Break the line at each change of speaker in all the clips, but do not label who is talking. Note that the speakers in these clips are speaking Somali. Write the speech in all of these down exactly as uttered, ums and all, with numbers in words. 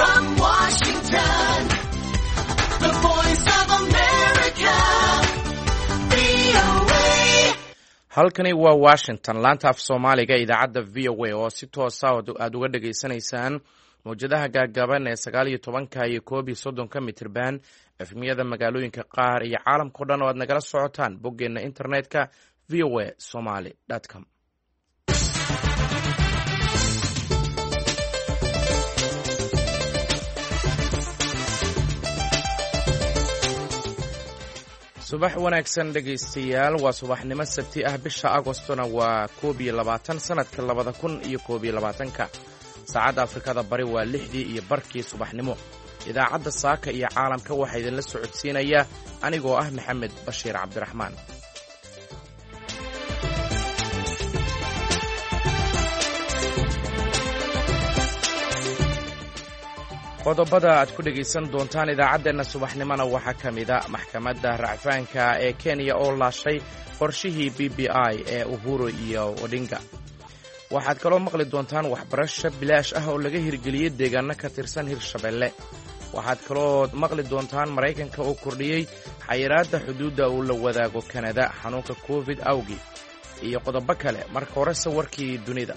from Washington, the voice of America, V O A.
halkani waa Washington, laanta af Soomaaliga idaacadda V O A oo si toos ah aad uga dhageysanaysaan mowjadaha gaagaaban ee sagaal iyo tobanka iyo koob iyo soddonka mitirban efmiyada magaalooyinka qaar iyo caalamka oo dhan oo aad nagala socotaan boggeena internetka v o a somali dot com. subax wanaagsan dhegaystayaal, waa subaxnimo sabti ah, bisha agostona waa koob iyo labaatan sanadka labada kun iyo koob iyo labaatanka. saacadda afrikada bari waa lixdii iyo barkii subaxnimo. idaacadda saaka iyo caalamka waxaa idinla socodsiinaya anigoo ah maxamed bashiir cabdiraxmaan. qodobada aad ku dhegaysan doontaan idaacaddeenna subaxnimona waxaa ka mida maxkamadda racfaanka ee kenya oo laashay qorshihii b b i ee uhuru iyo odinga. waxaad kaloo maqli doontaan waxbarasho bilaash ah oo laga hirgeliyey deegaano ka tirsan hirshabelle. waxaad kaloo maqli doontaan maraykanka oo kordhiyey xayiraadda xuduudda uu la wadaago kanada xanuunka covid awgi iyo qodobo kale. marka horese warkii dunida.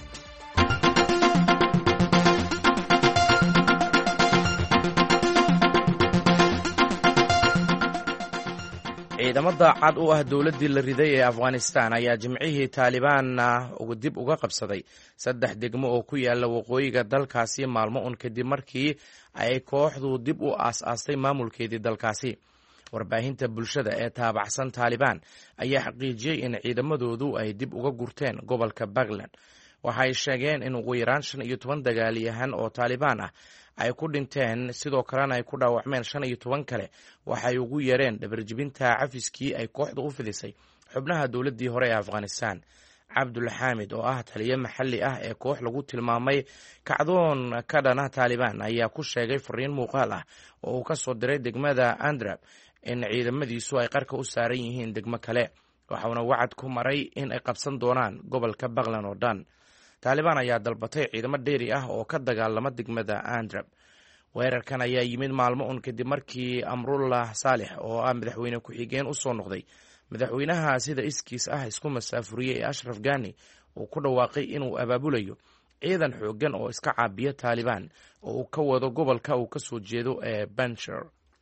ciidamada cad u ah dowladdii la riday ee afghanistan ayaa jimcihii taalibaanna dib uga qabsaday saddex degmo oo ku yaala waqooyiga dalkaasi maalmo un kadib markii ay kooxdu dib u aas-aastay maamulkeedii dalkaasi. warbaahinta bulshada ee taabacsan taalibaan ayaa xaqiijiyey in ciidamadoodu ay dib uga gurteen gobolka puntland. waxay sheegeen in ugu yaraan shan iyo toban dagaalyahan oo taalibaan ah ay ku dhinteen, sidoo kalena ay ku dhaawacmeen shan iyo toban kale. waxay ugu yareen dhabarjibinta cafiskii ay kooxda u fidisay xubnaha dowladdii hore ee afghanistan. cabdulxaamid oo ah taliye maxalli ah ee koox lagu tilmaamay kacdoon ka dhana taalibaan ayaa ku sheegay fariin muuqaal ah oo uu ka soo diray degmada andrab in ciidamadiisu ay qarka u saaran yihiin degmo kale. waxauna wacad ku maray in ay qabsan doonaan gobolka puntland oo dhan. taalibaan ayaa dalbatay ciidamo dheeri ah oo ka dagaalama degmada andrab. weerarkan ayaa yimid maalmo un kadib markii amrullah saalix oo ah madaxweyne ku-xigeen u soo noqday madaxweynaha sida iskiis ah isku masaafuriyey ee ashraf ghani uu ku dhawaaqay inuu abaabulayo ciidan xooggan oo iska caabiya taalibaan oo uu ka wado gobolka uu ka soo jeedo ee banshir.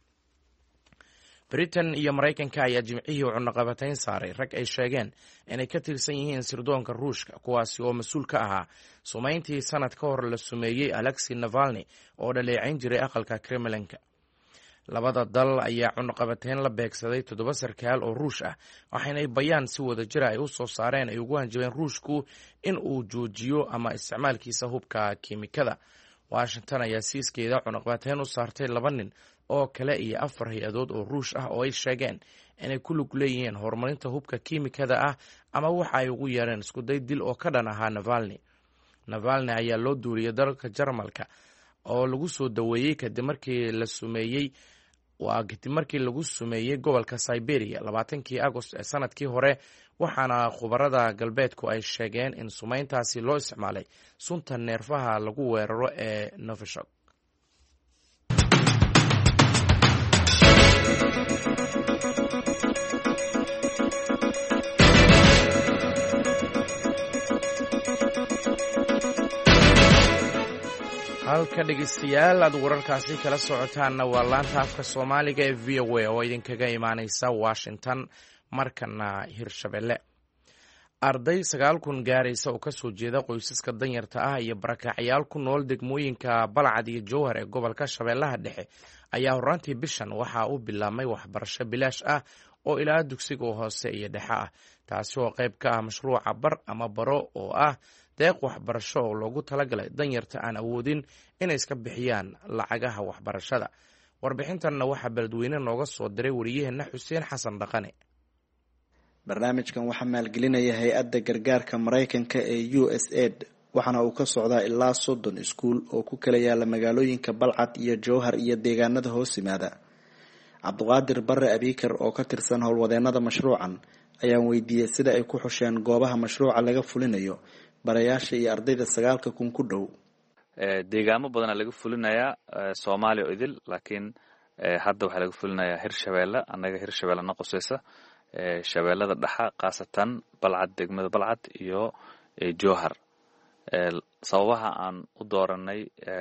britain iyo maraykanka ayaa jimcihii cunaqabatayn saaray rag ay sheegeen inay ka tirsan yihiin sirdoonka ruushka, kuwaasi oo mas-uul ka ahaa sumayntii sanad ka hor la sumeeyey alexei navalni oo dhaleecayn jiray aqalka kremlinka. labada dal ayaa cunaqabatayn la beegsaday toddoba sarkaal oo ruush ah, waxaynay bayaan si wada jira ay u soo saareen ay ugu hanjabeen ruushku in uu joojiyo ama isticmaalkiisa hubka kiimikada. washington ayaa siiskeeda cunaqabatayn u saartay laba nin oo kale iyo afar hay-adood oo ruush ah oo ay sheegeen inay ku lug leeyihiin horumarinta hubka kiimikada ah ama waxa ay ugu yeereen iskuday dil oo ka dhan ahaa navalni. navalni ayaa loo duuliyey dalka jarmalka oo lagu soo daweeyey kadib markii la sumeeyey waa kadib markii lagu sumeeyey gobolka siberia labaatankii agost ee sanadkii hore, waxaana khubarada galbeedku ay sheegeen in sumayntaasi loo isticmaalay sunta neerfaha lagu weeraro ee novichok. halka dhegaystayaal aad wararkaasi kala socotaanna waa laanta afka soomaaliga ee v o a oo idinkaga imaanaysa washington. markana hirshabelle, arday sagaal kun gaaraysa oo kasoo jeeda qoysaska danyarta ah iyo barakacyaal ku nool degmooyinka balcad iyo jowhar ee gobolka shabeellaha dhexe ayaa horaantii bishan waxaa u bilaabmay waxbarasho bilaash ah oo ilaa dugsiga hoose iyo dhexe ah, taasi oo qayb ka ah mashruuca bar ama baro oo ah deeq waxbarasho oo loogu talagalay danyarta aan awoodin inay iska bixiyaan lacagaha waxbarashada. warbixintanna waxaa beledweyne nooga soo diray wariyaheenna xuseen xasan dhaqane.
barnaamijkan waxaa maalgelinaya hay-adda gargaarka maraykanka ee u s aid, waxaana uu ka socdaa ilaa soddon iskuul oo ku kala yaala magaalooyinka balcad iyo jowhar iyo deegaanada hoos yimaada. cabdiqaadir bare abiikar oo ka tirsan howlwadeenada mashruucan ayaan weydiiyey sida ay ku xusheen goobaha mashruuca laga fulinayo barayaasha iyo ardayda sagaalka kun ku dhow.
deegaamo badana laga fulinayaa Soomaaliya oo idil laakiin hadda waxa laga fulinayaa Hirshabeelle anaga Hirshabeelle noqosaysa shabeellada dhaxa qaasatan Balcad degmada Balcad iyo Jowhar sababaha aan u dooranay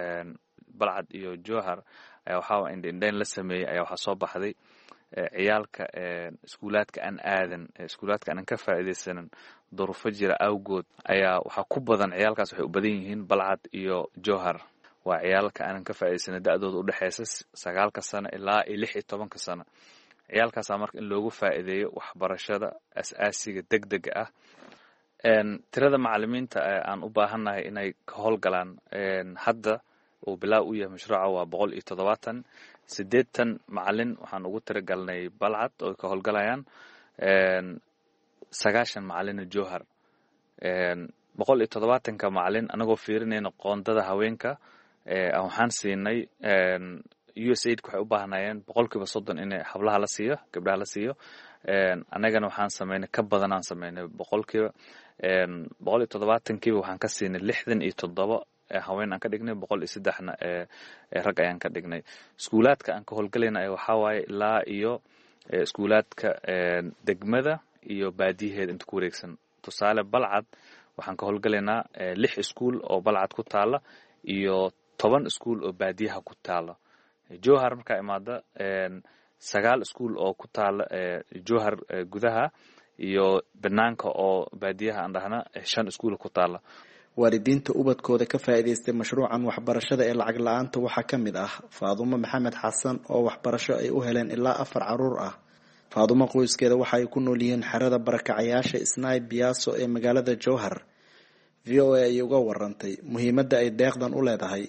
Balcad iyo Jowhar waxa in indhayn la sameeyay ayaa waxa soo baxday ciyaalka iskuulaadka aan aadan iskuulaadka aan ka faa'iideysan duruufo jira awgood ayaa waxa ku badan ciyaalkaas waxay u badan yihiin Balcad iyo Jowhar waa ciyaalka aan ka faa'iideysan da'dooda u dhaxaysa sagaalka sano ilaa lix iyo toban sano ciyaalkaas marka in loogu faa'iideeyo waxbarashada asaasiga degdega ah een tirada macallimiinta aan u baahanahay inay ka howlgalaan een hadda oo bilaa u yahay mashruuca waa boqol iyo toddobaatan sideetan macallin waxaan ugu tiragalnay Balcad oo ka howlgalayaan een sagaashan macallin Jowhar een boqol iyo toddobaatan ka macallin anagoo fiirinayna qoondada haweenka ee waxaan siinay een U S A I D waxay u baahnayeen boqolkiiba soddon in hablaha la siiyo gabdhaha la siiyo een anagana waxaan sameynay ka badan aan sameynay boqolkiiba een boqol iyo toddobaatan kiiba waxaan ka siinay lixdan iyo toddoba haween aan ka dhignay boqol iyo saddex na ee rag ayaan ka dhignay iskuulaadka aan ka howlgalayna waxa waaye ilaa iyo iskuulaadka degmada iyo baadiyaheeda inta ku wareegsan tusaale Balcad waxaan ka howlgalaynaa lix iskuul oo Balcad ku taala iyo toban iskuul oo baadiyaha ku taala Jowhar marka imaada een sagaal iskuul oo ku taala Jowhar gudaha iyo banaanka oo baadiyaha aan dhahna shan iskuul ku taala
waalidiinta ubadkooda ka faa'iideystay mashruucan waxbarashada ee lacag la'aanta waxaa ka mid ah Faadumo Maxamed Xasan oo waxbarasho ay u heleen ilaa afar caruur ah Faadumo qoyskeeda waxa ay ku nool yihiin xerada barakacayaasha Isnaay Biyaaso ee magaalada Jowhar V O A ay uga warantay muhiimadda ay deeqdan u leedahay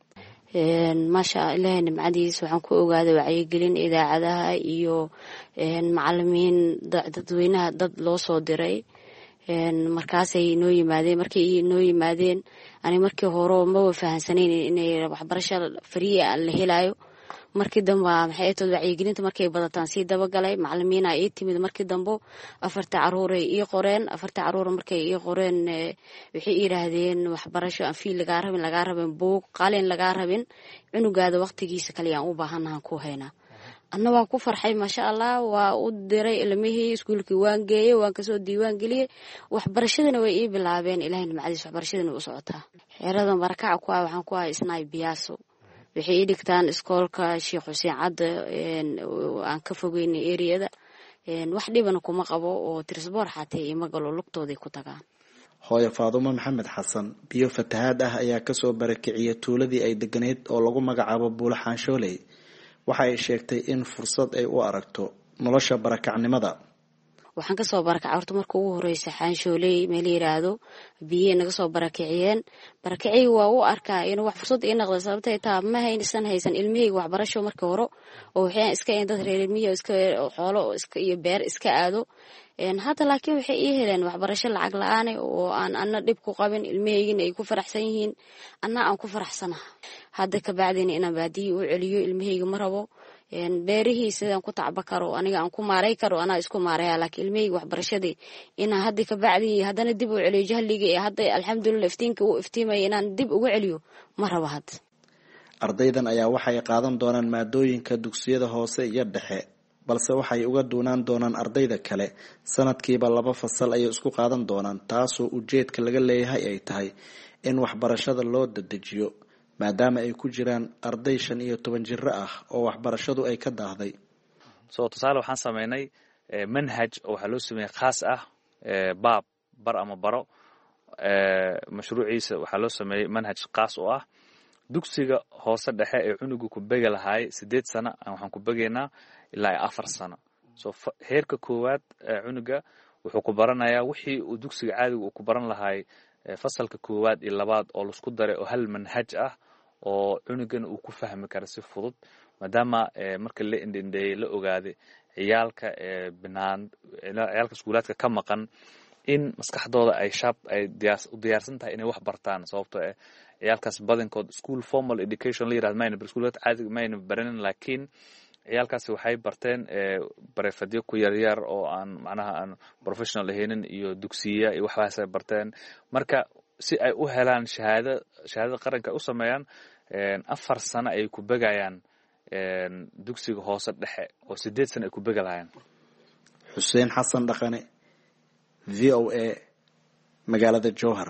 een maasha Allah nimcadiisa waxaan ku ogaaday wacyigelin idaacadaha iyo een macallimiin dadweynaha dad loo soo diray een markaasay inoo yimaadeen markii inoo yimaadeen ani markii hore ma fahansaneyn inay waxbarasho fariya la helayo markii dambe maxay tahay wacyigelinta markay badataan si daba galay macallimiin ay timid markii dambe afarta caruur ay ii qoreen afarta caruur markay ii qoreen wixii yiraahdeen waxbarasho aan fiil laga rabin laga rabin buug qalin laga rabin cunugaada waqtigiisa kaliya aan u baahanahay ku haynaa anna waan ku farxay ma sha Allah waa u diray ilmihii iskuulkii waan geeyay waan ka soo diiwaan galiyay waxbarashadana way ii bilaabeen ilaahay nimcadiisa waxbarashadana u socotaa xeeradan barakaca ku ah waxaan ku ahay Isnaay Biyaaso waxay dhigtaan iskoolka Sheekh Xuseen Cad een aan ka fogeynay area-da een wax dhibana kuma qabo oo tirsboor xatay ima galo lugtooday ku tagaan
hooyo Faadumo Maxamed Xasan biyo fatahaad ah ayaa ka soo barakiciyay tuuladii ay deganeed oo lagu magacaabo Buulaxaan Shooley waxa ay sheegtay in fursad ay u aragto nolosha barakacnimada
waxaan ka soo barakacay horta markii ugu horeysay Xaanshooley meel yiraahdo biyo naga soo barakiciyeen barakicay waa u arkaa in wax fursad ay noqdo sababtay taa ma haysan haysan ilmihii waxbarasho markii hore oo waxaan iska in dad reer miyo iska xoolo iska iyo beer iska aado een hadda laakiin waxay ii heleen waxbarasho lacag la'aan oo aan anna dib ku qabin ilmihayna ay ku faraxsan yihiin anna aan ku faraxsanahay hadda ka bacdina inaan baadiyo u celiyo ilmihayga ma rabo een beerihiisa aan ku tacba karo aniga aan ku maaray karo ana isku maaray laakiin ilmihayga waxbarashadii inaan hadda ka bacdi haddana dib u celiyo jahliga ee hadda alxamdulillah iftiinka uu iftiimay inaan dib ugu celiyo ma rabo hadda
ardaydan ayaa waxay qaadan doonaan maadooyinka dugsiyada hoose iyo dhexe balse waxay uga doonaan doonaan ardayda kale sanadkiiba laba fasal ay isku qaadan doonaan taasoo ujeedka laga leeyahay ay tahay in waxbarashada loo dadejiyo maadaama ay ku jiraan arday shan iyo toban jir ah oo waxbarashadu ay ka daahday
soo tusaale waxaan sameynay manhaj oo waxa loo sameeyay khaas ah baab bar ama baro mashruuciisa waxa loo sameeyay manhaj khaas oo ah dugsiga hoose dhexe ee cunugu ku bega lahaay sideed sano waxaan ku begeynaa ilaa afar sano soo heerka koowaad cunuga wuxuu ku baranayaa wixii uu dugsiga caadiga uu ku baran lahaay fasalka koowaad iyo labaad oo la isku daray oo hal manhaj ah oo cunugan uu ku fahmi karo si fudud maadaama marka la indindheeyay la ogaaday ciyaalka binaan ciyaalka iskuulaadka ka maqan in maskaxdooda ay shab ay u diyaarsan tahay inay wax bartaan sababtoo ah ciyaalkaas badankood school formal education la yiraahdo mayna iskuulaad caadiga mayna baranin laakiin ciyaalkaasi waxay barteen barefadyo ku yar yar oo aan macnaha aan professional ahaynin iyo dugsiya iyo waxaas ay barteen marka si ay u helaan shahaada shahaadada qaranka u sameeyaan afar sano ay ku begayaan dugsiga hoose dhexe oo sideed sano ay ku bega lahaayeen.
Xuseen Xasan Dhaqane, V O A, magaalada Jowhar.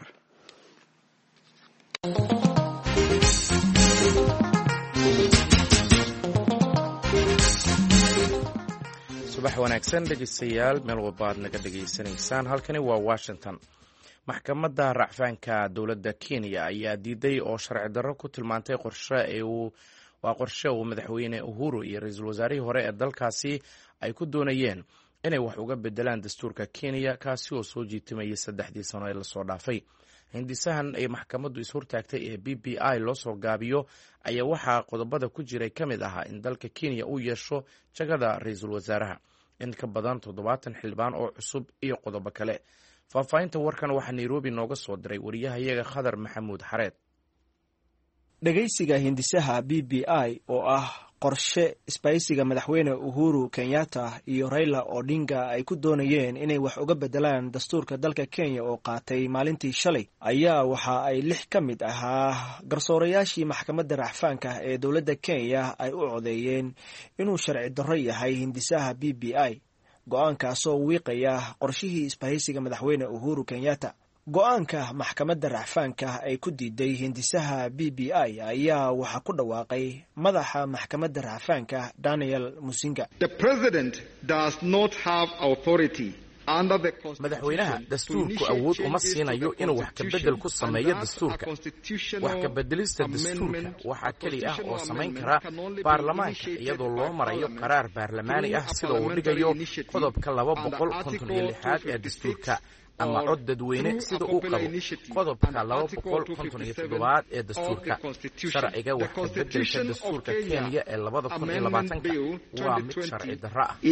subax wanaagsan dhegeystayaal, meel walba aad naga dhegaysanaysaan. halkani waa Washington. maxkamadda racfaanka dowladda Kenya ayaa diiday oo sharci darro ku tilmaantay qorshe ee uu waa qorshe uu madaxweyne Uhuru iyo ra'iisul wasaarihii hore ee dalkaasi ay ku doonayeen inay wax uga bedelaan dastuurka Kenya, kaasi oo soo jiitimayay saddexdii sano ee lasoo dhaafay. hindisahan ay maxkamaddu ishortaagtay ee B B I loo soo gaabiyo ayaa waxaa qodobada ku jiray ka mid ahaa in dalka Kenya uu yeesho jagada ra'iisul wasaaraha, in ka badan toddobaatan xildhibaan oo cusub iyo qodobo kale. faahfaahinta warkan waxaa Nairobi nooga soo diray wariyahayaga Khadar Maxamuud Xareed.
dhegaysiga hindisaha B B I oo ah qorshe isbaysiga madaxweyne Uhuru Kenyatta iyo Raila Odinga ay ku doonayeen inay wax uga bedelaan dastuurka dalka Kenya oo qaatay maalintii shalay, ayaa waxa ay lix ka mid ahaa garsoorayaashii maxkamadda racfaanka ee dowladda Kenya ay u codeeyeen inuu sharci darro yahay hindisaha B B I, go-aankaasoo wiiqaya qorshihii isbahaysiga madaxweyne Uhuru Kenyatta. go-aanka maxkamadda racfaanka ay ku diiday hindisaha B B I ayaa waxaa ku dhawaaqay madaxa maxkamadda racfaanka Daniel Musinga.
The president does not have authority
madaxweynaha dastuurku awood uma siinayo inuu wax ka bedel ku sameeyo dastuurka. wax ka bedelista dastuurka waxaa keli ah oo samayn kara baarlamaanka iyadoo loo marayo qaraar baarlamaani ah sida uu dhigayo qodobka laba boqol konton iyo lixaad ee dastuurka, ama cod dadweyne sida uu qabo qodobka laba boqol konton iyo toddobaad ee dastuurka. sharciga wax ka bedelka dastuurka Kenya ee labada kun iyo labaatanka waa mid sharci darro ah.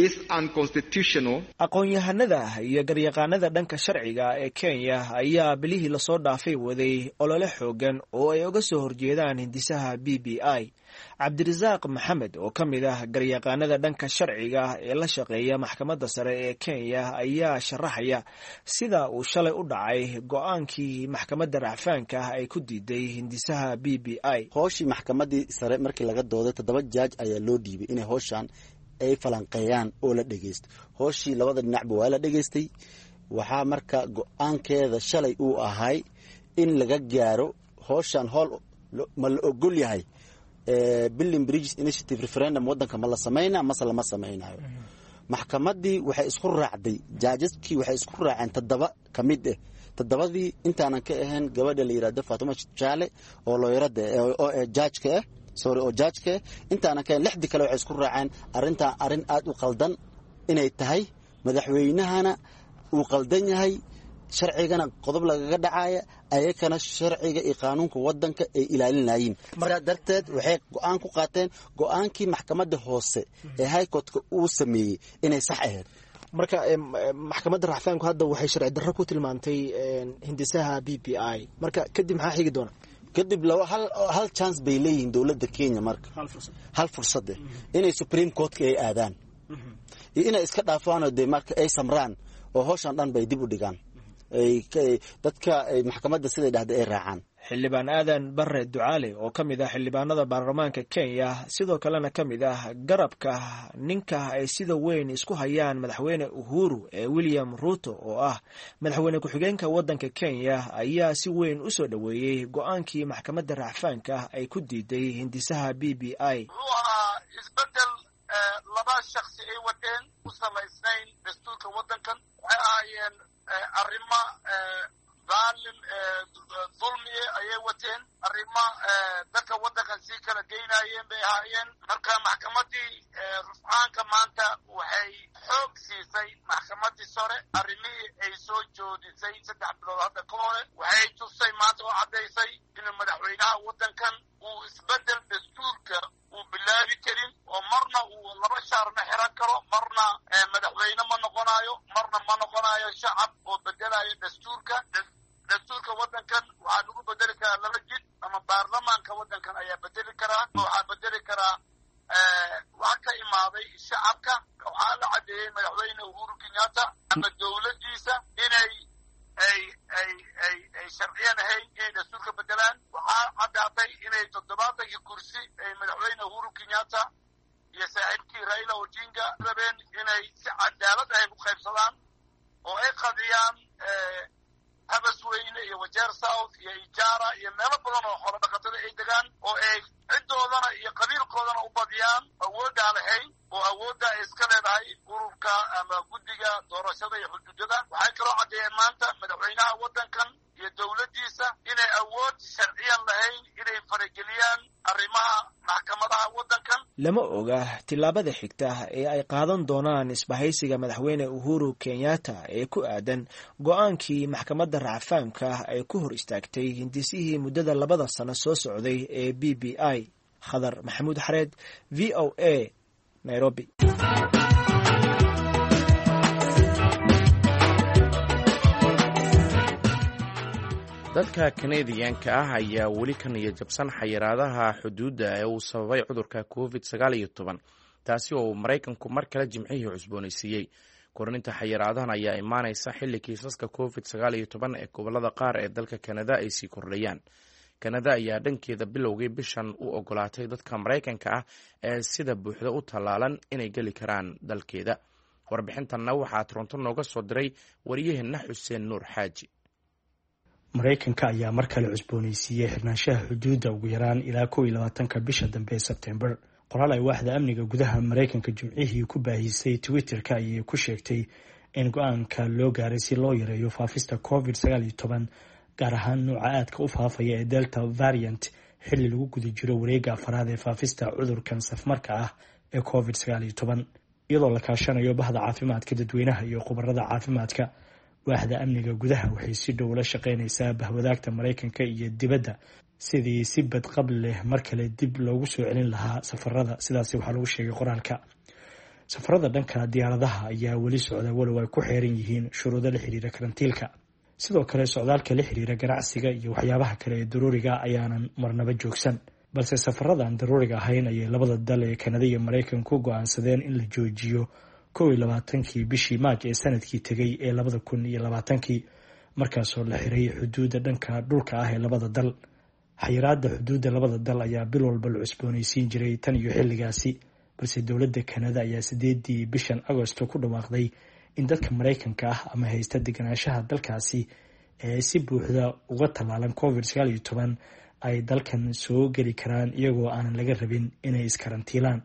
aqoon-yahanada iyo garyaqaanada dhanka sharciga ee Kenya ayaa bilihii lasoo dhaafay waday olole xoogan oo ay uga soo horjeedaan hindisaha B B I. Cabdirasaaq Maxamed oo ka mid ah garyaqaanada dhanka sharciga ee la shaqeeya maxkamadda sare ee Kenya ayaa sharaxaya sida uu shalay u dhacay go-aankii maxkamadda racfaanka ay ku diiday hindisaha B B I.
hooshii maxkamaddii sare markii laga dooday toddoba jaaj ayaa loo dhiibay inay hooshaan ay falanqeeyaan oo la dhegeysto. hooshii labada dhinacba waa la dhegeystay. waxaa marka go-aankeeda shalay uu ahay in laga gaaro hooshaan hool ma la ogol yahay Building Bridges Initiative referendum wadanka ma la sameynaa mase lama sameynayo. maxkamaddii waxay isku raacday, jaajaskii waxay isku raaceen toddoba ka mid ah. toddobadii intaanan ka ahayn gabadha la yiraahdo Fatuma Chale oo looyarada oo jaajka ah sorry oo jaajka intaanan ka ahayn lixdii kale waxay isku raaceen arrintan arrin aad u qaldan inay tahay, madaxweynahana uu qaldan yahay, sharcigana qodob lagaga dhacaya, ayakana sharciga iyo qaanuunka wadanka ay ilaalinayeen. sidaa darteed waxay go-aan ku qaateen go-aankii maxkamadda hoose ee high courtka uu sameeyey inay sax ahayd.
marka maxkamadda racfaanku hadda waxay sharci darro ku tilmaantay hindisaha B B I. marka kadib maxaa xigi doona?
kadib laba hal hal chance bay leeyihiin dowladda Kenya, marka hal fursad hal fursad inay Supreme Court ay aadaan iyo inay iska dhaafaan oo marka ay samraan oo hooshan dhan bay dib u dhigaan ay dadka maxkamadda siday dhahday ay raacaan.
xildhibaan aadan Barre Ducaale oo ka mid ah xildhibaanada baarlamaanka Kenya sidoo kalena ka mid ah garabka ninka ay sida weyn isku hayaan madaxweyne Uhuru ee William Ruto oo ah madaxweyne ku-xigeenka wadanka Kenya ayaa si weyn u soo dhaweeyay go-aankii maxkamadda racfaanka ay ku diiday hindisaha B B I.
isbedel laba shakhsi ay wadeen u samaysnayn dastuurka wadankan waxay ahaayeen arrimo daalim dulmi ayay wateen, arrimo dadka wadankan sii kala geynayeen bay ahaayeen. marka maxkamaddii rufcaanka maanta waxay xoog siisay maxkamaddii sare arrimihii ay soo joodisay saddex bilood hadda ka hore. waxay tusay maanta oo caddaysay inuu madaxweynaha wadankan uu isbedel dastuurka uu bilaabi karin oo marna uu laba shaarna xiran karo, marna madaxweyne ma noqonayo, marna ma noqonayo shacab oo bedelayo dastuurka. dastuurka wadankan waxaa lagu bedeli karaa laba jid, ama baarlamaanka wadankan ayaa bedeli karaa, waxaa bedeli karaa wax ka imaaday shacabka. waxaa la cadeeyey madaxweyne Uhuru Kenyatta ama dowladdiisa inay ay ay ay ay sharciyan ahayn inay dastuurka bedelaan. waxaa caddaatay inay toddobaatankii kursi ay madaxweyne uhuru kenyatta iyo saaxiibkii raila odinga rabeen inay si cadaalad ahayn u qaybsadaan oo ay qadiyaan habasweyne iyo wajeer south iyo ijaara iyo meelo badan oo xoolo dhaqatada ay degaan oo ay ciddoodana iyo qabiilkoodana u badiyaan awooddaa lahayn oo awoodda ay iska leedahay ururka ama guddiga doorashada iyo xuduudada. waxay kaloo caddeeyeen maanta madaxweynaha waddankan iyo dowladdiisa inay awood sharciyan lahayn inay farageliyaan arrimaha maxkamadaha waddankan.
lama oga tillaabada xigta ee ay qaadan doonaan isbahaysiga madaxweyne uhuru kenyatta ee ku aadan go-aankii maxkamadda racfaanka ay ku hor istaagtay hindisihii muddada labada sano soo socday ee b b i. khadar maxamuud xareed, v o a, nairobi.
dadka kanadiyanka ah ayaa weli ka niyad jabsan xayiraadaha xuduudda ee uu sababay cudurka covid sagaal iyo toban, taasi oo uu maraykanku mar kale jimcihii cusboonaysiiyey. kordhinta xayiraadahan ayaa imaanaysa xilli kiisaska covid sagaal iyo toban ee gobolada qaar ee dalka kanada ay sii kordhayaan. kanada ayaa dhankeeda bilowgii bishan u ogolaatay dadka maraykanka ah ee sida buuxda u tallaalan inay geli karaan dalkeeda. warbixintanna waxaa toronto nooga soo diray wariyaheenna xuseen nuur xaaji.
maraykanka ayaa mar kale cusboonaysiiyey xirnaanshaha xuduudda ugu yaraan ilaa kow iyo labaatanka bisha dambe ee sebtembar. qoraal ay waaxda amniga gudaha maraykanka jimcihii ku baahisay twitterka ayay ku sheegtay in go-aanka loo gaaray si loo yareeyo faafista covid sagaal iyo toban, gaar ahaan nuuca aadka u faafaya ee delta variant, xilli lagu guda jiro wareegga afaraad ee faafista cudurkan safmarka ah ee covid sagaal iyo toban. iyadoo la kaashanayo bahda caafimaadka dadweynaha iyo khubarada caafimaadka, waaxda amniga gudaha waxay si dhow la shaqaynaysaa bahwadaagta maraykanka iyo dibadda sidii si badqab leh mar kale dib loogu soo celin lahaa safarada. sidaasi waxaa lagu sheegay qoraalka. safarada dhanka diyaaradaha ayaa weli socda walow ay ku xeeran yihiin shuruudo la xiriira karantiilka. sidoo kale socdaalka la xiriira ganacsiga iyo waxyaabaha kale ee daruuriga ayaanan marnaba joogsan, balse safarada aan daruuriga ahayn ayay labada dal ee kanada iyo maraykanku go-aansadeen in la joojiyo kow iyo labaatankii bishii maaj ee sanadkii tegay ee labada kun iyo labaatankii, markaasoo la xiray xuduudda dhanka dhulka ah ee labada dal. xayiraada xuduudda labada dal ayaa bil walba la cusboonaysiin jiray tan iyo xilligaasi, balse dowladda kanada ayaa sideedii bishan agosto ku dhawaaqday in dadka maraykanka ah ama haysta deganaanshaha dalkaasi ee si buuxda uga tallaalan covid sagaal iyo toban ay dalkan soo geli karaan iyagoo aanan laga rabin inay iskarantiilaan.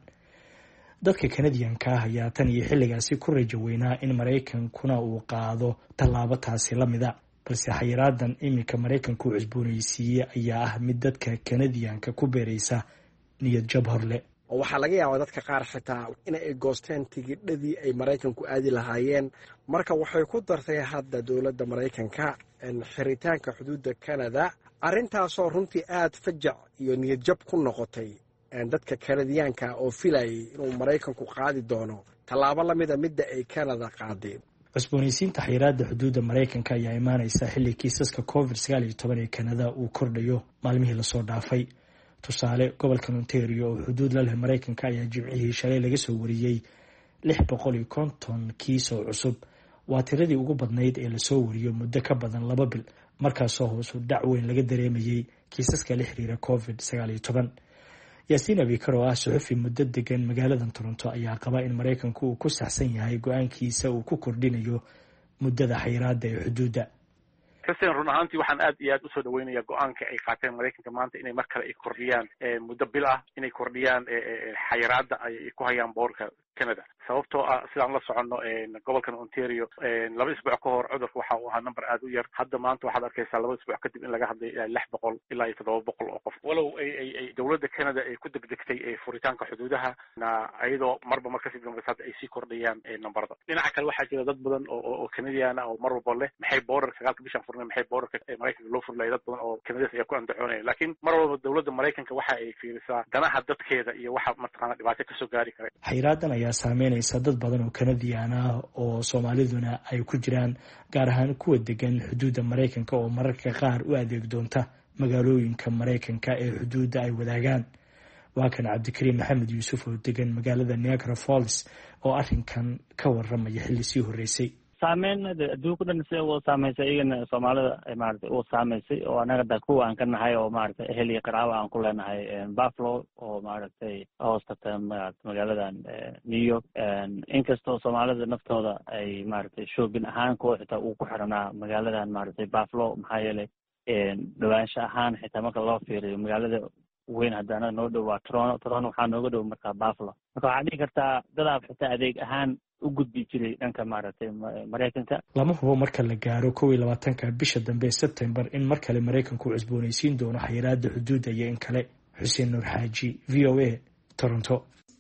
dadka kanadiyanka ah ayaa tan iyo xilligaasi ku rajo weynaa in maraykankuna uu qaado tallaabo taasi la mida, balse xayiraadan iminka maraykanku cusboonaysiiyey ayaa ah mid dadka kanadiyanka ku beeraysa niyad jab horle.
waxaa laga yaabaa dadka qaar xitaa in ay goosteen tigidhadii ay maraykanku aadi lahaayeen. marka waxay ku dartay hadda dowladda maraykanka xiritaanka xuduudda kanada, arrintaasoo runtii aad fajac iyo niyad jab ku noqotay dadka kanadiyaanka oo filayay inuu maraykanku qaadi doono tallaabo lamida midda ay kanada qaadeen.
cusboonaysiinta xayiraada xuduudda maraykanka ayaa imaanaysa xilli kiisaska covid sagaal iyo toban ee kanada uu kordhayo maalmihii lasoo dhaafay. tusaale, gobolka ontario oo xuduud la leh maraykanka ayaa jimcihii shalay laga soo wariyey lix boqol iyo konton kiis oo cusub. waa tiradii ugu badnayd ee lasoo wariyo muddo ka badan laba bil, markaasoo hoosu dhac weyn laga dareemayey kiisaska la xiriira covid sagaal iyo toban. yaasiin abikar oo ah suxufi muddo degan magaalada toronto ayaa qaba in maraykanku uu ku saxsan yahay go-aankiisa uu ku kordhinayo muddada xayiraada ee xuduudda.
xuseen, run ahaantii waxaan aad iyo aad usoo dhaweynaya go-aanka ay qaateen maraykanka maanta inay mar kale ay kordhiyaan muddo bil ah, inay kordhiyaan xayiraada ay ku hayaan boorka canada. sababtoo ah sidaan la soconno gobolkan ontario laba isbuuc ka hor cudurka waxa uu ahaa number aad u yar. hadda maanta waxaad arkaysaa laba isbuuc kadib in laga hadlay ilaa lix boqol ilaa iyo toddoba boqol oo qof. walow ay ay ay dowladda canada ay ku degdegtay furitaanka xuduudaha na iyadoo marba mar kasii dambaysa hadda ay sii kordhayaan nambarada. dhinaca kale waxaa jira dad badan oo oo canadian ah oo mar walba leh maxay borderka sagaalka bishan furnay, maxay borderka maraykanka loo furlay. dad badan oo canadians ayaa ku andacoonaya, laakiin mar walba dowladda maraykanka waxa ay fiirisaa danaha dadkeeda iyo waxa mataqaana dhibaato kasoo gaari kara.
xayiraadan ayaa saameynaysa dad badan oo kanadiyan ah oo soomaaliduna ay ku jiraan, gaar ahaan kuwa degan xuduudda maraykanka oo mararka qaar u adeeg doonta magaalooyinka maraykanka ee xuduudda ay wadaagaan. waa kan cabdikariim maxamed yuusuf oo degan magaalada niagara falls oo arrinkan ka waramaya xilli sii horreysay.
saameyn adduunka dhan si uu saameysay iyagana soomaalida maaragtay uu saameysay oo anaga da kuwa aan ka nahay oo maaragtay ehel iyo qaraabo aan ku leenahay buffalo oo maaragtay hoostata magaaladan new york inkastoo soomaalida naftooda ay maaragtay shoogin ahaan kuwa xitaa uu ku xiranaa magaaladan maaragtay buffalo maxaa yeelay dhawaansho ahaan xitaa marka loo fiiriyo magaalada weyn hadda anaga noo dhow waa toronto toronto waxaa nooga dhow markaa buffalo marka waxaa dhihi kartaa dadaab xitaa adeeg ahaan u gudbi jiray dhanka maaragtay maraykanka
lama hubo marka la gaaro kow iyo labaatanka bisha dambe sebtembar in mar kale maraykanku cusboonaysiin doono xayiraada xuduudda iyo in kale. xuseen nuur xaaji v o a toronto.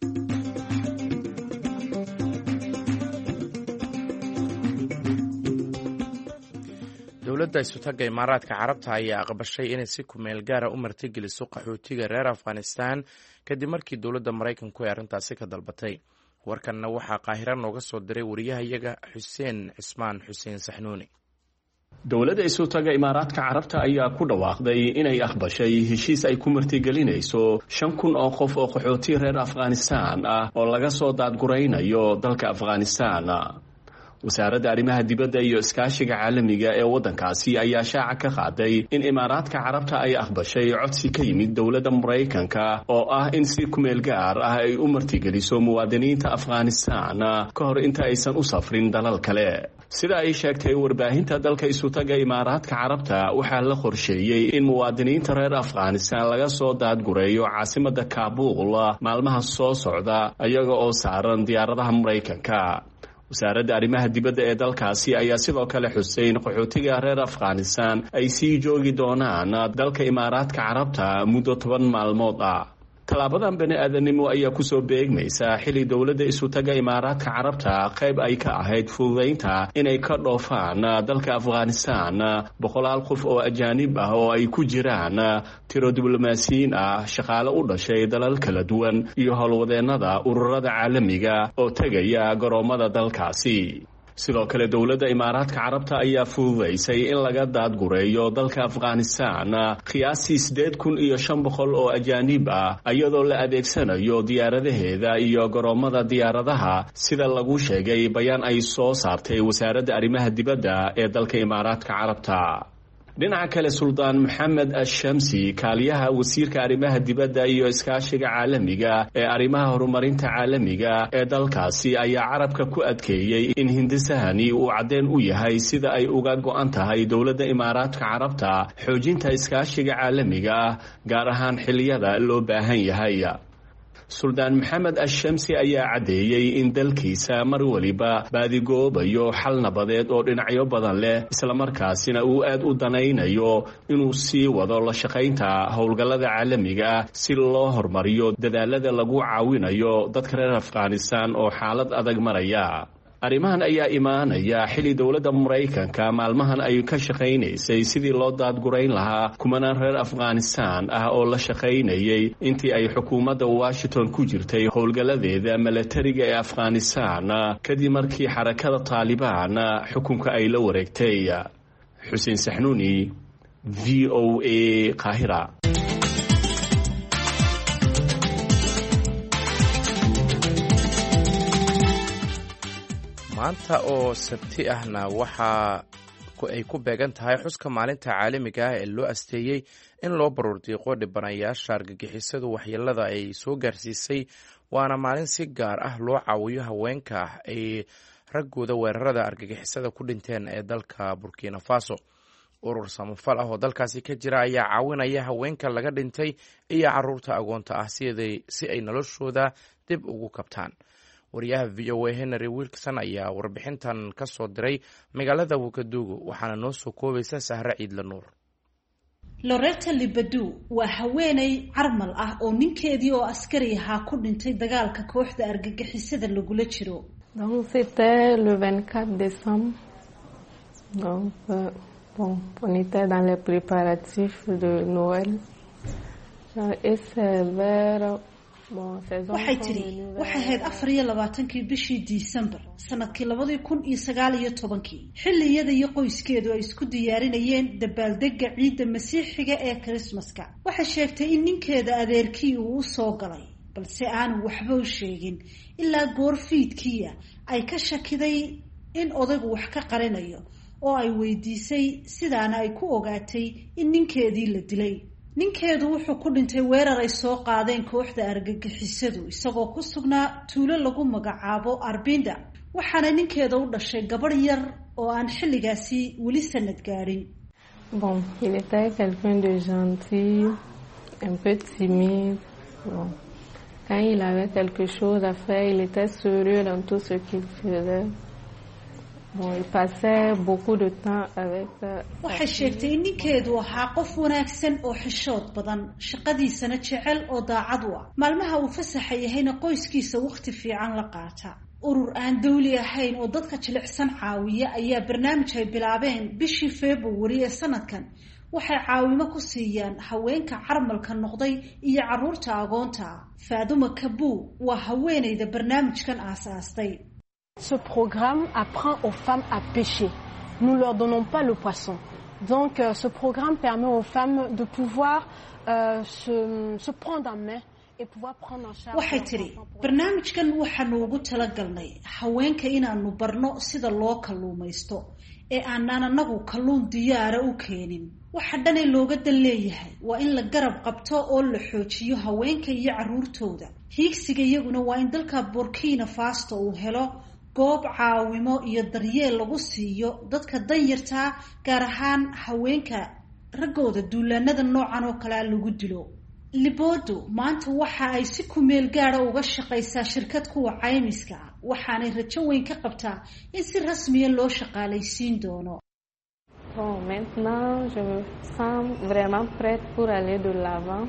dowladda isutaga imaaraadka carabta ayaa aqbashay inay si kumeel gaara u martigeliso qaxootiga reer afghanistan kadib markii dowladda maraykanku ay arrintaasi ka dalbatay. warkanna waxaa qaahira nooga soo diray wariyahayaga xuseen cismaan xuseen saxnuuni.
dowladda isutaga imaaraadka carabta ayaa ku dhawaaqday inay aqbashay heshiis ay ku martigelinayso shan kun oo qof oo qaxooti reer afghanistan ah oo laga soo daadguraynayo dalka afghanistan. wasaaradda arrimaha dibadda iyo iskaashiga caalamiga ee waddankaasi ayaa shaaca ka qaaday in imaaraadka carabta ay aqbashay codsi ka yimid dowladda maraykanka oo ah in si kumeel gaar ah ay u martigeliso muwaadiniinta afghanistan ka hor inta aysan u safrin dalal kale. sida ay sheegtay warbaahinta dalka isutaga imaaraadka carabta waxaa la qorsheeyey in muwaadiniinta reer afghanistan laga soo daadgureeyo caasimadda kaabul maalmaha soo socda iyaga oo saaran diyaaradaha maraykanka. wasaaradda arrimaha dibadda ee dalkaasi ayaa sidoo kale xusay in qaxootiga reer afghanistan ay sii joogi doonaan dalka imaaraadka carabta muddo toban maalmood ah. tallaabadan bani aadanimo ayaa kusoo beegmaysa xili dowladda isutaga imaaraadka carabta qayb ay ka ahayd fududaynta inay ka dhoofaan dalka afghanistan boqolaal qof oo ajaanib ah oo ay ku jiraan tiro diblomaasiyiin ah shaqaale u dhashay dalal kala duwan iyo howlwadeennada ururada caalamiga oo tegaya garoomada dalkaasi. sidoo kale dowladda imaaraadka carabta ayaa fududaysay in laga daadgureeyo dalka afghanistan qiyaastii siddeed kun iyo shan boqol oo ajaanib ah iyadoo la adeegsanayo diyaaradaheeda iyo garoomada diyaaradaha sida lagu sheegay bayaan ay soo saartay wasaaradda arrimaha dibadda ee dalka imaaraadka carabta. dhinaca kale suldaan maxamed ashamsi kaaliyaha wasiirka arrimaha dibadda iyo iskaashiga caalamiga ee arrimaha horumarinta caalamiga ee dalkaasi ayaa carabka ku adkeeyey in hindisahani uu caddeen u yahay sida ay uga go-an tahay dowladda imaaraadka carabta xoojinta iskaashiga caalamiga ah gaar ahaan xilliyada loo baahan yahay. suldaan maxamed ashamsi ayaa caddeeyey in dalkiisa mar waliba baadigoobayo xal nabadeed oo dhinacyo badan leh islamarkaasina uu aad u danaynayo inuu sii wado la shaqaynta howlgallada caalamiga ah si loo hormariyo dadaalada lagu caawinayo dadka reer afghanistan oo xaalad adag maraya. arrimahan ayaa imaanaya xili dowladda maraykanka maalmahan ay ka shaqaynaysay sidii loo daadgurayn lahaa kumanaan reer afghanistan ah oo la shaqaynayay intii ay xukuumadda washington ku jirtay howlgalladeeda milatariga ee afghanistan kadib markii xarakada taalibaan xukunka ay la wareegtay. xuseen saxnuuni v o a qaahira.
maanta oo sabti ahna waxa ay ku beegan tahay xuska maalinta caalamiga ah ee loo asteeyey in loo baruurdiiqo dhibanayaasha argagixisadu waxyeelada ay soo gaarsiisay waana maalin si gaar ah loo caawiyo haweenka ah ay raggooda weerarada argagixisada ku dhinteen ee dalka burkina faso. urur samafal ah oo dalkaasi ka jira ayaa caawinaya haweenka laga dhintay iyo caruurta agoonta ah si ay noloshooda dib ugu kabtaan. wariyaha v o a henry wilkson ayaa warbixintan ka soo diray magaalada wagadugu waxaana noo soo koobaysa sahre ciidla nuur.
loretta libadu waa haweeney carmal ah oo ninkeedii oo askari ahaa ku dhintay dagaalka kooxda argagixisada lagula jiro.
donc c'était le vingt-quatre décembre donc euh, bon on était dans les préparatifs de Noël et c'est vers
waxay tiri waxay ahayd afar iyo labaatankii bishii December sanadkii labadii kun iyo sagaal iyo tobankii xilliyada iyo qoyskeedu ay isku diyaarinayeen dabaaldega ciidda masiixiga ee Christmaska. waxay sheegtay in ninkeeda adeerkii uu u soo galay balse aanu waxba u sheegin ilaa goor fiidkii ay ka shakiday in odaygu wax ka qarinayo oo ay weydiisay sidaana ay ku ogaatay in ninkeedii la dilay. ninkeedu wuxuu ku dhintay weerar ay soo qaadeen kooxda argagixisadu isagoo ku sugnaa tuulo lagu magacaabo Arbinda, waxaana ninkeeda u dhashay gabadh yar oo aan xilligaasi weli sanad gaadhin.
Bon, il était quelqu'un de gentil, un peu timide. Bon, quand il avait quelque chose à faire, il était sérieux dans tout ce qu'il faisait. Bon, il passait beaucoup de temps avec.
waxay sheegtay in ninkeedu ahaa qof wanaagsan oo xishood badan, shaqadiisana jecel oo daacad u ah. maalmaha uu fasaxa yahayna qoyskiisa waqti fiican la qaata. urur aan dawli ahayn oo dadka jilicsan caawiya ayaa barnaamij ay bilaabeen bishii February ee sanadkan. waxay caawimo ku siiyaan haweenka carmalka noqday iyo carruurta agoonta. Faadumo Kabu waa haweeneyda barnaamijkan aasaastay.
Ce programme apprend aux femmes à pêcher. Nous leur donnons pas le poisson. Donc euh, ce programme permet aux femmes de pouvoir euh, se, se prendre en main et pouvoir prendre en charge.
waxay tiri barnaamijkan waxaanu ugu talagalnay haweenka inaanu barno sida loo kalluumaysto ee aanan anagu kalluun diyaara u keenin. waxa dhan ee looga dan leeyahay waa in la garab qabto oo la xoojiyo haweenka iyo carruurtooda. hiigsiga iyaguna waa in dalka Burkina Faso uu helo goob caawimo iyo daryeel lagu siiyo dadka danyarta, gaar ahaan haweenka ragooda duulaanada noocan oo kale lagu dilo. Libodo maanta waxa ay si ku meel gaar ah uga shaqaysaa shirkad kuwa caymiska, waxaanay rajo weyn ka qabtaa in si rasmi ah loo shaqaalaysiin doono.
Bon, maintenant je me sens vraiment prête pour aller de l'avant.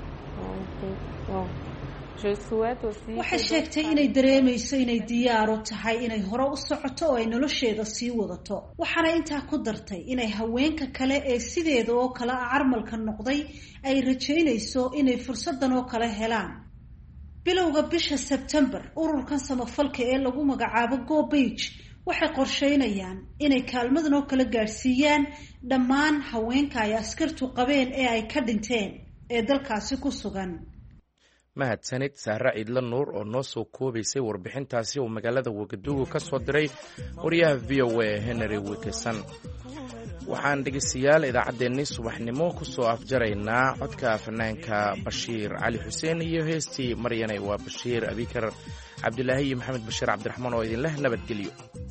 Bon, je souhaite aussi.
waxay sheegtay inay dareemayso inay diyaar u tahay inay hore u socoto oo ay nolosheeda sii wadato. waxaana intaa ku dartay inay haweenka kale ee sideeda oo kale carmalka noqday ay rajaynayso inay fursadan oo kale helaan. bilowga bisha September, ururkan samafalka ee lagu magacaabo Go Beach waxay qorsheynayaan inay kaalmadan oo kale gaarsiiyaan dhammaan haweenka ay askartu qabeen ee ay ka dhinteen ee dalkaasi ku sugan.
mahadsanid Sahra Ciidla Nuur oo noo soo koobaysay warbixintaasi oo magaalada Wagadugu ka soo diray wariyaha V O A Henry Wilkinson. waxaan dhegeystayaal idaacaddeenii subaxnimo ku soo afjaraynaa codka fanaanka Bashiir Cali Xuseen iyo heestii Maryanay waa Bashiir Abikar Cabdilaahi iyo Maxamed Bashiir Cabdiraxmaan oo idin leh nabadgelyo.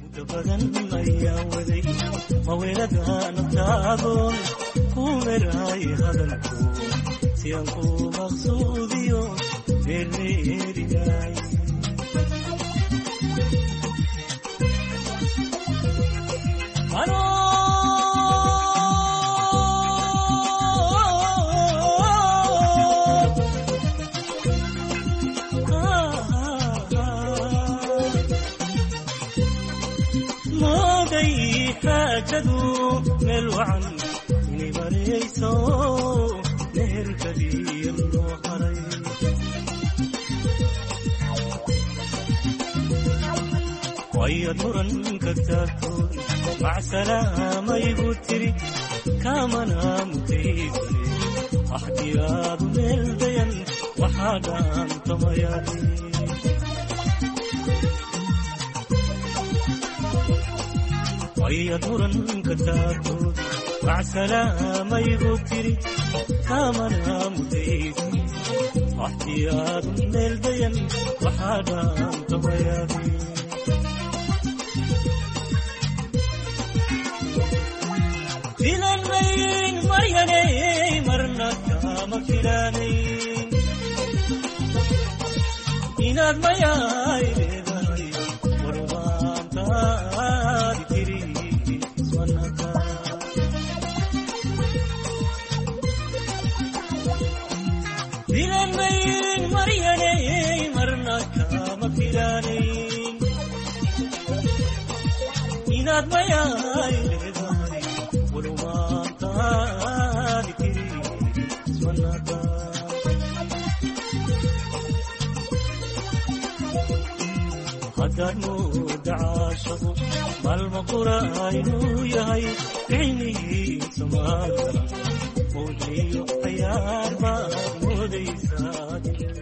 siyanku maqsuudiyo reerreerigaay ano mooday xaajadu meel wacan inay marayso ويا ترن كتاكون مع سلامة يبوتري كما نامتي أحدياد من البين وحاجان تمياتي ويا ترن كتاكون مع سلامة يبوتري كما نامتي احتياط من البين وحاجان تمياتي إلى المين مرياني مرنا كما كيراني إلى المياي ورمان تاري كيري سونكا إلى المين مرياني مرنا كما كيراني إلى المياي هدانو دعاشو مالمقرا عينو يهي عيني سماك موجي عيار ما مودي سادي